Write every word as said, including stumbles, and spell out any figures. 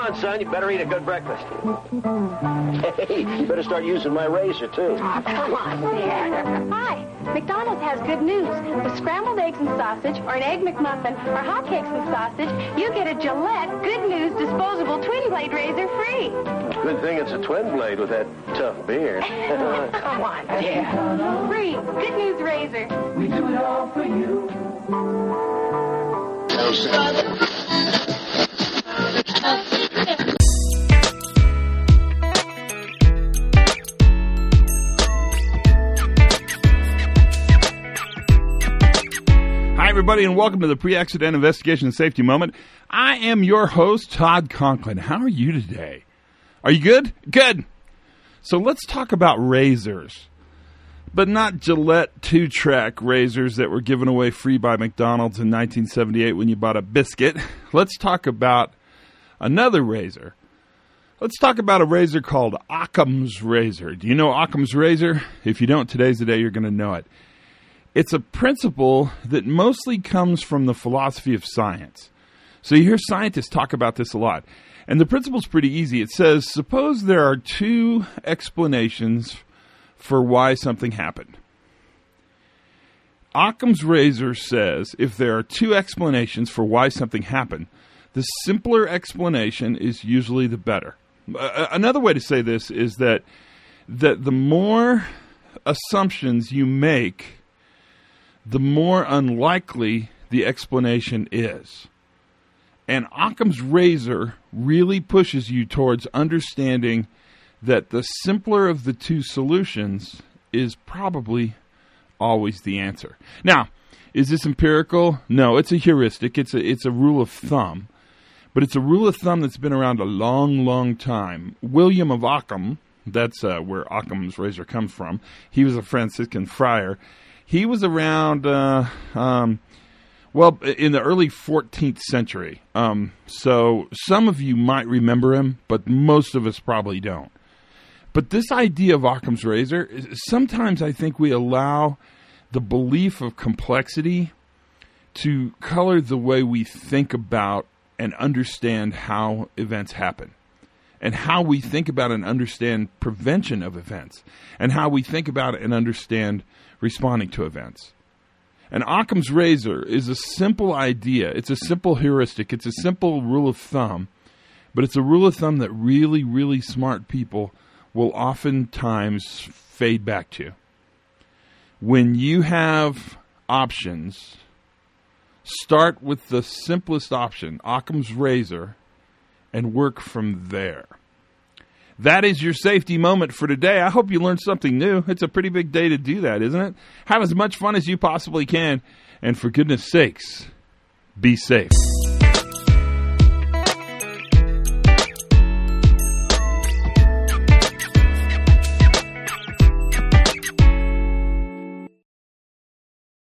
on, son. You better eat a good breakfast. Hey, you better start using my razor, too. Oh, come on, Dad. Hi. McDonald's has good news. With scrambled eggs and sausage, or an Egg McMuffin, or hotcakes and sausage, you get a Gillette Good News disposable twin blade razor free. Good thing it's a twin blade with that tough beard. Come on, Dad. Free Good News razor. We do it all for you. Hi, everybody, and welcome to the Pre-Accident Investigation and Safety Moment. I am your host, Todd Conklin. How are you today? Are you good? Good. So let's talk about razors, but not Gillette two-track razors that were given away free by McDonald's in nineteen seventy-eight when you bought a biscuit. Let's talk about another razor. Let's talk about a razor called Occam's razor. Do you know Occam's razor? If you don't, today's the day you're going to know it. It's a principle that mostly comes from the philosophy of science. So you hear scientists talk about this a lot. And the principle's pretty easy. It says, suppose there are two explanations for why something happened. Occam's razor says if there are two explanations for why something happened, the simpler explanation is usually the better. Uh, another way to say this is that, that the more assumptions you make, the more unlikely the explanation is. And Occam's razor really pushes you towards understanding that the simpler of the two solutions is probably always the answer. Now, is this empirical? No, it's a heuristic. It's a, it's a rule of thumb. But it's a rule of thumb that's been around a long, long time. William of Occam, that's uh, where Occam's razor comes from. He was a Franciscan friar. He was around, uh, um, well, in the early fourteenth century. Um, so some of you might remember him, but most of us probably don't. But this idea of Occam's razor, sometimes I think we allow the belief of complexity to color the way we think about and understand how events happen, and how we think about and understand prevention of events, and how we think about and understand responding to events. And Occam's razor is a simple idea. It's a simple heuristic. It's a simple rule of thumb, but it's a rule of thumb that really, really smart people will oftentimes fade back to. When you have options, start with the simplest option, Occam's razor, and work from there. That is your safety moment for today. I hope you learned something new. It's a pretty big day to do that, isn't it? Have as much fun as you possibly can. And for goodness sakes, be safe.